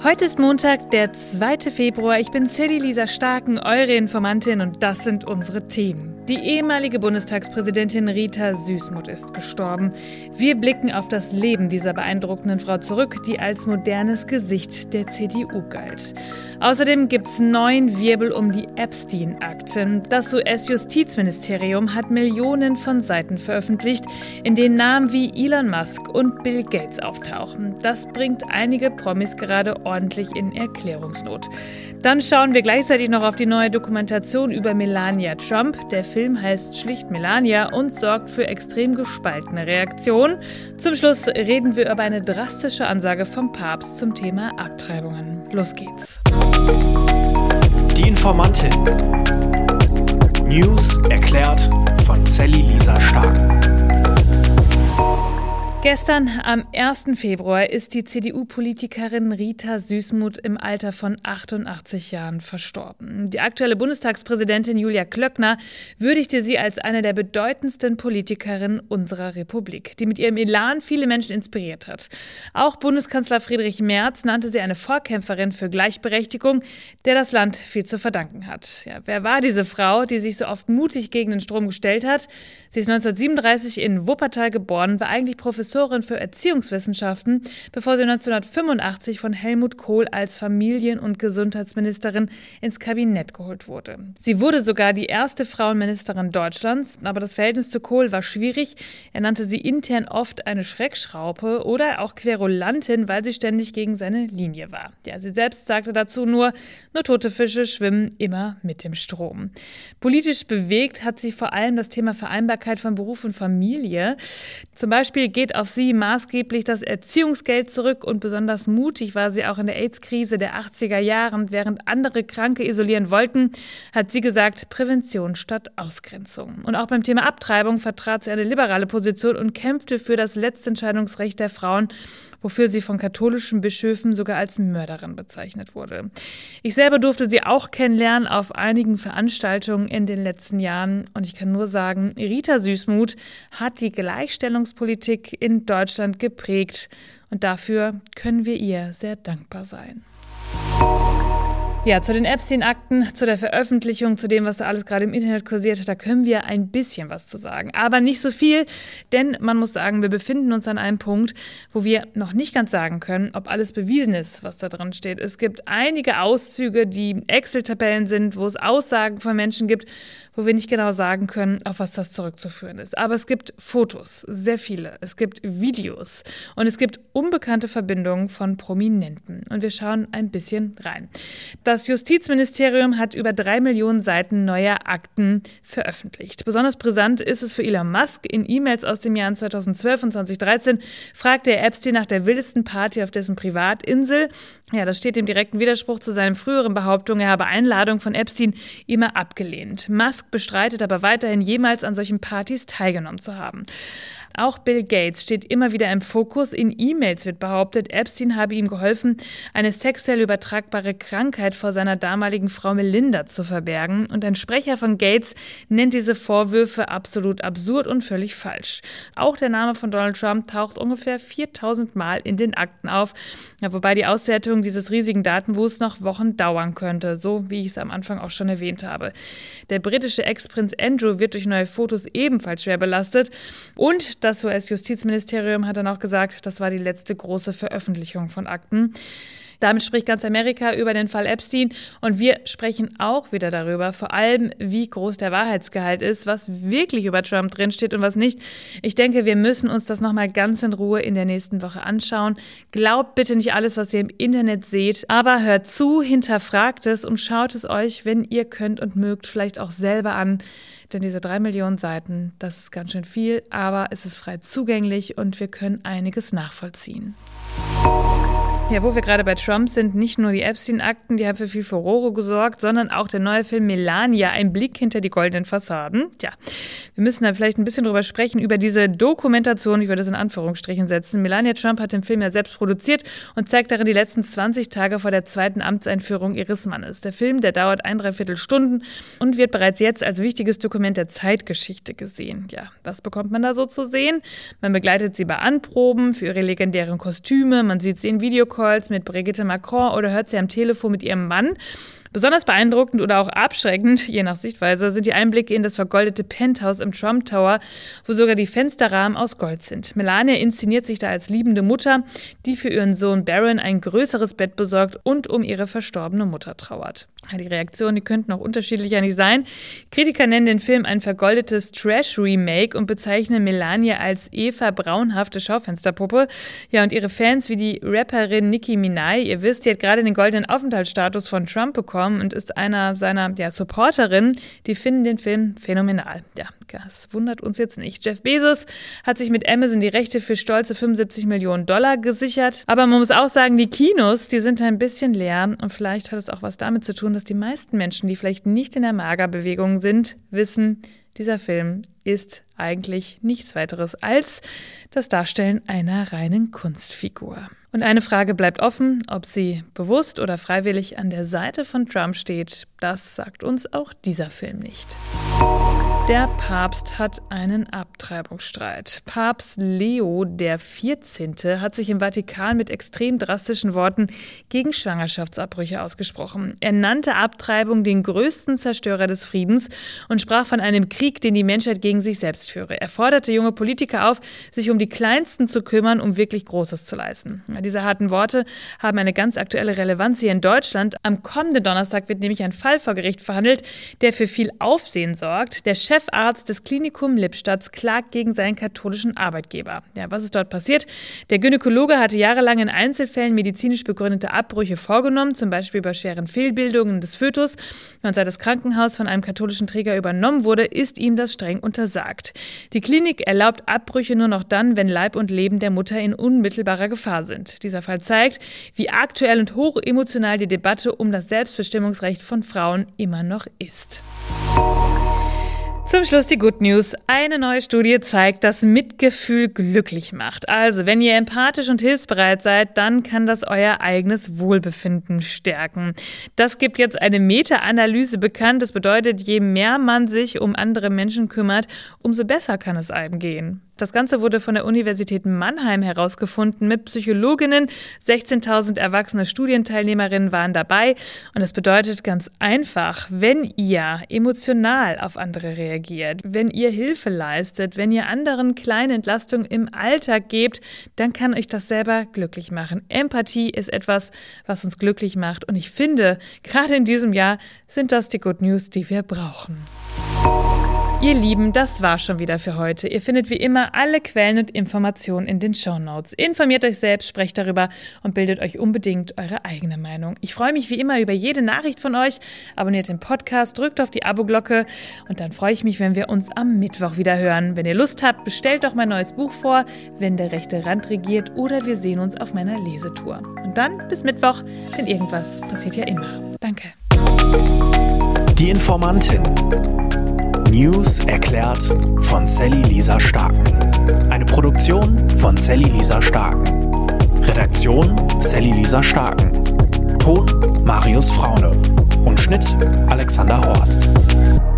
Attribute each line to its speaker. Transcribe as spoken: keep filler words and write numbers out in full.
Speaker 1: Heute ist Montag, der zweite Februar. Ich bin Silly Lisa Starken, eure Informantin, und das sind unsere Themen. Die ehemalige Bundestagspräsidentin Rita Süssmuth ist gestorben. Wir blicken auf das Leben dieser beeindruckenden Frau zurück, die als modernes Gesicht der C D U galt. Außerdem gibt's neuen Wirbel um die Epstein-Akte. Das U S-Justizministerium hat Millionen von Seiten veröffentlicht, in denen Namen wie Elon Musk und Bill Gates auftauchen. Das bringt einige Promis gerade ordentlich in Erklärungsnot. Dann schauen wir gleichzeitig noch auf die neue Dokumentation über Melania Trump. Der Film heißt schlicht Melania und sorgt für extrem gespaltene Reaktionen. Zum Schluss reden wir über eine drastische Ansage vom Papst zum Thema Abtreibungen. Los geht's.
Speaker 2: Die Informantin. News erklärt von Silly Lisa Starken.
Speaker 1: Gestern, am ersten Februar, ist die C D U-Politikerin Rita Süssmuth im Alter von achtundachtzig Jahren verstorben. Die aktuelle Bundestagspräsidentin Julia Klöckner würdigte sie als eine der bedeutendsten Politikerinnen unserer Republik, die mit ihrem Elan viele Menschen inspiriert hat. Auch Bundeskanzler Friedrich Merz nannte sie eine Vorkämpferin für Gleichberechtigung, der das Land viel zu verdanken hat. Ja, wer war diese Frau, die sich so oft mutig gegen den Strom gestellt hat? Sie ist neunzehnhundertsiebenunddreißig in Wuppertal geboren, war eigentlich Professorin für Erziehungswissenschaften, bevor sie neunzehnhundertfünfundachtzig von Helmut Kohl als Familien- und Gesundheitsministerin ins Kabinett geholt wurde. Sie wurde sogar die erste Frauenministerin Deutschlands, aber das Verhältnis zu Kohl war schwierig. Er nannte sie intern oft eine Schreckschraupe oder auch Querulantin, weil sie ständig gegen seine Linie war. Ja, sie selbst sagte dazu nur, nur tote Fische schwimmen immer mit dem Strom. Politisch bewegt hat sie vor allem das Thema Vereinbarkeit von Beruf und Familie. Zum Beispiel geht auf sie maßgeblich das Erziehungsgeld zurück, und besonders mutig war sie auch in der AIDS-Krise der achtziger Jahre. Während andere Kranke isolieren wollten, hat sie gesagt, Prävention statt Ausgrenzung. Und auch beim Thema Abtreibung vertrat sie eine liberale Position und kämpfte für das Letztentscheidungsrecht der Frauen, wofür sie von katholischen Bischöfen sogar als Mörderin bezeichnet wurde. Ich selber durfte sie auch kennenlernen auf einigen Veranstaltungen in den letzten Jahren, und ich kann nur sagen, Rita Süssmuth hat die Gleichstellungspolitik in Deutschland geprägt, und dafür können wir ihr sehr dankbar sein. Ja, zu den Epstein-Akten, zu der Veröffentlichung, zu dem, was da alles gerade im Internet kursiert, da können wir ein bisschen was zu sagen. Aber nicht so viel, denn man muss sagen, wir befinden uns an einem Punkt, wo wir noch nicht ganz sagen können, ob alles bewiesen ist, was da drin steht. Es gibt einige Auszüge, die Excel-Tabellen sind, wo es Aussagen von Menschen gibt, wo wir nicht genau sagen können, auf was das zurückzuführen ist. Aber es gibt Fotos, sehr viele. Es gibt Videos und es gibt unbekannte Verbindungen von Prominenten. Und wir schauen ein bisschen rein. Das Justizministerium hat über drei Millionen Seiten neuer Akten veröffentlicht. Besonders brisant ist es für Elon Musk. In E-Mails aus dem Jahren zweitausendzwölf und zweitausenddreizehn fragte er Epstein nach der wildesten Party auf dessen Privatinsel. Ja, das steht im direkten Widerspruch zu seinen früheren Behauptungen, er habe Einladungen von Epstein immer abgelehnt. Musk bestreitet aber weiterhin, jemals an solchen Partys teilgenommen zu haben. Auch Bill Gates steht immer wieder im Fokus. In E-Mails wird behauptet, Epstein habe ihm geholfen, eine sexuell übertragbare Krankheit vor seiner damaligen Frau Melinda zu verbergen. Und ein Sprecher von Gates nennt diese Vorwürfe absolut absurd und völlig falsch. Auch der Name von Donald Trump taucht ungefähr viertausend Mal in den Akten auf, ja, wobei die Auswertung dieses riesigen Datenwuchs noch Wochen dauern könnte, so wie ich es am Anfang auch schon erwähnt habe. Der britische Ex-Prinz Andrew wird durch neue Fotos ebenfalls schwer belastet, und das U S-Justizministerium hat dann auch gesagt, das war die letzte große Veröffentlichung von Akten. Damit spricht ganz Amerika über den Fall Epstein, und wir sprechen auch wieder darüber, vor allem wie groß der Wahrheitsgehalt ist, was wirklich über Trump drinsteht und was nicht. Ich denke, wir müssen uns das nochmal ganz in Ruhe in der nächsten Woche anschauen. Glaubt bitte nicht alles, was ihr im Internet seht, aber hört zu, hinterfragt es und schaut es euch, wenn ihr könnt und mögt, vielleicht auch selber an. Denn diese drei Millionen Seiten, das ist ganz schön viel, aber es ist frei zugänglich und wir können einiges nachvollziehen. Ja, wo wir gerade bei Trump sind, nicht nur die Epstein-Akten, die haben für viel Furore gesorgt, sondern auch der neue Film Melania, ein Blick hinter die goldenen Fassaden. Tja, wir müssen da vielleicht ein bisschen drüber sprechen, über diese Dokumentation, ich würde das in Anführungsstrichen setzen. Melania Trump hat den Film ja selbst produziert und zeigt darin die letzten zwanzig Tage vor der zweiten Amtseinführung ihres Mannes. Der Film, der dauert ein, dreiviertel Stunden und wird bereits jetzt als wichtiges Dokument der Zeitgeschichte gesehen. Ja, was bekommt man da so zu sehen? Man begleitet sie bei Anproben für ihre legendären Kostüme, man sieht sie in Videokonferenzen, Videocalls mit Brigitte Macron oder hört sie am Telefon mit ihrem Mann. Besonders beeindruckend oder auch abschreckend, je nach Sichtweise, sind die Einblicke in das vergoldete Penthouse im Trump Tower, wo sogar die Fensterrahmen aus Gold sind. Melania inszeniert sich da als liebende Mutter, die für ihren Sohn Barron ein größeres Bett besorgt und um ihre verstorbene Mutter trauert. Die Reaktionen, die könnten auch unterschiedlicher nicht sein. Kritiker nennen den Film ein vergoldetes Trash-Remake und bezeichnen Melania als Eva braunhafte Schaufensterpuppe. Ja, und ihre Fans wie die Rapperin Nicki Minaj, ihr wisst, die hat gerade den goldenen Aufenthaltsstatus von Trump bekommen und ist einer seiner ja, Supporterinnen, die finden den Film phänomenal. Ja, das wundert uns jetzt nicht. Jeff Bezos hat sich mit Amazon die Rechte für stolze fünfundsiebzig Millionen Dollar gesichert. Aber man muss auch sagen, die Kinos, die sind ein bisschen leer und vielleicht hat es auch was damit zu tun, dass die meisten Menschen, die vielleicht nicht in der Magerbewegung sind, wissen, dieser Film ist eigentlich nichts weiteres als das Darstellen einer reinen Kunstfigur. Und eine Frage bleibt offen, ob sie bewusst oder freiwillig an der Seite von Trump steht. Das sagt uns auch dieser Film nicht. Der Papst hat einen Abtreibungsstreit. Papst Leo der vierzehnte hat sich im Vatikan mit extrem drastischen Worten gegen Schwangerschaftsabbrüche ausgesprochen. Er nannte Abtreibung den größten Zerstörer des Friedens und sprach von einem Krieg, den die Menschheit gegen sich selbst führe. Er forderte junge Politiker auf, sich um die Kleinsten zu kümmern, um wirklich Großes zu leisten. Diese harten Worte haben eine ganz aktuelle Relevanz hier in Deutschland. Am kommenden Donnerstag wird nämlich ein Fall vor Gericht verhandelt, der für viel Aufsehen sorgt. Der Chefarzt des Klinikum Lippstadt klagt gegen seinen katholischen Arbeitgeber. Ja, was ist dort passiert? Der Gynäkologe hatte jahrelang in Einzelfällen medizinisch begründete Abbrüche vorgenommen, zum Beispiel bei schweren Fehlbildungen des Fötus. Und seit das Krankenhaus von einem katholischen Träger übernommen wurde, ist ihm das streng untersagt. Die Klinik erlaubt Abbrüche nur noch dann, wenn Leib und Leben der Mutter in unmittelbarer Gefahr sind. Dieser Fall zeigt, wie aktuell und hochemotional die Debatte um das Selbstbestimmungsrecht von Frauen immer noch ist. Zum Schluss die Good News. Eine neue Studie zeigt, dass Mitgefühl glücklich macht. Also, wenn ihr empathisch und hilfsbereit seid, dann kann das euer eigenes Wohlbefinden stärken. Das gibt jetzt eine Meta-Analyse bekannt. Das bedeutet, je mehr man sich um andere Menschen kümmert, umso besser kann es einem gehen. Das Ganze wurde von der Universität Mannheim herausgefunden mit Psychologinnen. sechzehntausend erwachsene Studienteilnehmerinnen waren dabei. Und das bedeutet ganz einfach, wenn ihr emotional auf andere reagiert, wenn ihr Hilfe leistet, wenn ihr anderen kleine Entlastungen im Alltag gebt, dann kann euch das selber glücklich machen. Empathie ist etwas, was uns glücklich macht. Und ich finde, gerade in diesem Jahr sind das die Good News, die wir brauchen. Ihr Lieben, das war schon wieder für heute. Ihr findet wie immer alle Quellen und Informationen in den Shownotes. Informiert euch selbst, sprecht darüber und bildet euch unbedingt eure eigene Meinung. Ich freue mich wie immer über jede Nachricht von euch. Abonniert den Podcast, drückt auf die Abo-Glocke und dann freue ich mich, wenn wir uns am Mittwoch wieder hören. Wenn ihr Lust habt, bestellt doch mein neues Buch vor, Wenn der rechte Rand regiert, oder wir sehen uns auf meiner Lesetour. Und dann bis Mittwoch, denn irgendwas passiert ja immer. Danke.
Speaker 2: Die Informantin. News erklärt von Sally Lisa Starken. Eine Produktion von Sally Lisa Starken. Redaktion Sally Lisa Starken. Ton Marius Fraune. Und Schnitt Alexander Horst.